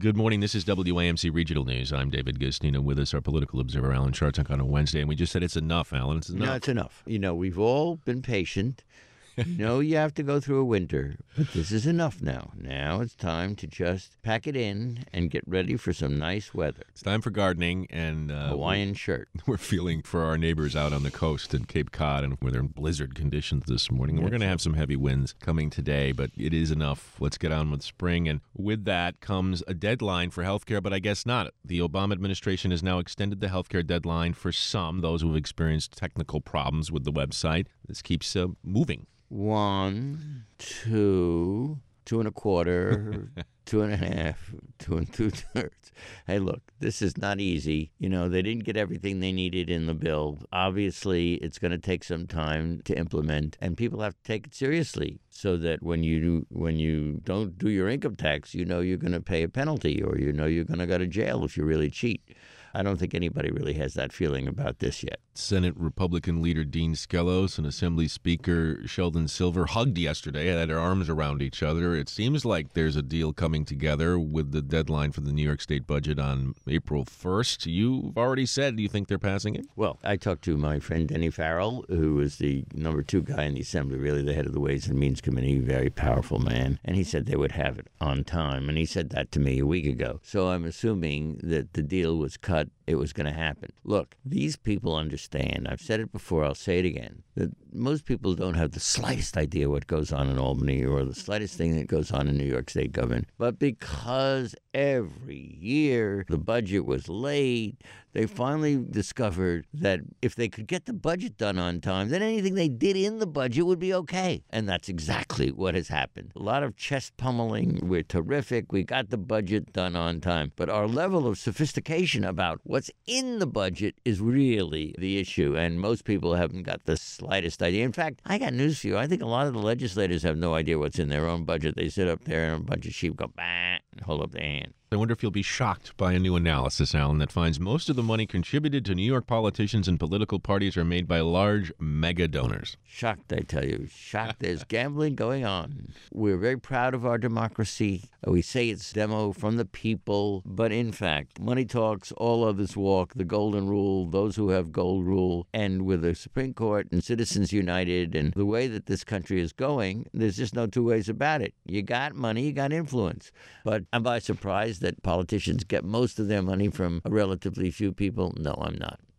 Good morning. This is WAMC Regional News. I'm David Gustino. With us, our political observer, Alan Chartock, on a Wednesday. And we just said it's enough, Alan. It's enough. No, it's enough. We've all been patient. You have to go through a winter, but this is enough now. Now it's time to just pack it in and get ready for some nice weather. It's time for gardening and Hawaiian shirt. We're feeling for our neighbors out on the coast in Cape Cod, and where they're in blizzard conditions this morning. We're going to have some heavy winds coming today, but it is enough. Let's get on with spring. And with that comes a deadline for healthcare, but I guess not. The Obama administration has now extended the healthcare deadline for some, those who have experienced technical problems with the website. This keeps moving. 1, 2, 2.25, 2.5, 2 2/3. Hey, look, this is not easy. They didn't get everything they needed in the bill. Obviously, it's going to take some time to implement, and people have to take it seriously so that when you don't do your income tax, you're going to pay a penalty, or you're going to go to jail if you really cheat. I don't think anybody really has that feeling about this yet. Senate Republican leader Dean Skelos and Assembly Speaker Sheldon Silver hugged yesterday, had their arms around each other. It seems like there's a deal coming together with the deadline for the New York State budget on April 1st. You've already said you think they're passing it? Well, I talked to my friend Denny Farrell, who is the number 2 guy in the Assembly, really the head of the Ways and Means Committee, very powerful man, and he said they would have it on time, and he said that to me a week ago. So I'm assuming that the deal was cut. It was going to happen. Look, these people understand, I've said it before, I'll say it again, that most people don't have the slightest idea what goes on in Albany or the slightest thing that goes on in New York State government. But because every year the budget was late, they finally discovered that if they could get the budget done on time, then anything they did in the budget would be okay. And that's exactly what has happened. A lot of chest pummeling. We're terrific. We got the budget done on time. But our level of sophistication about what's in the budget is really the issue. And most people haven't got the slightest idea. In fact, I got news for you. I think a lot of the legislators have no idea what's in their own budget. They sit up there and a bunch of sheep go, bah, and hold up their hand. I wonder if you'll be shocked by a new analysis, Alan, that finds most of the money contributed to New York politicians and political parties are made by large mega donors. Shocked, I tell you. Shocked. There's gambling going on. We're very proud of our democracy. We say it's demo from the people, but in fact, money talks, all others walk, the golden rule, those who have gold rule, and with the Supreme Court and Citizens United and the way that this country is going, there's just no two ways about it. You got money, you got influence. But am I surprised that politicians get most of their money from a relatively few people? No, I'm not.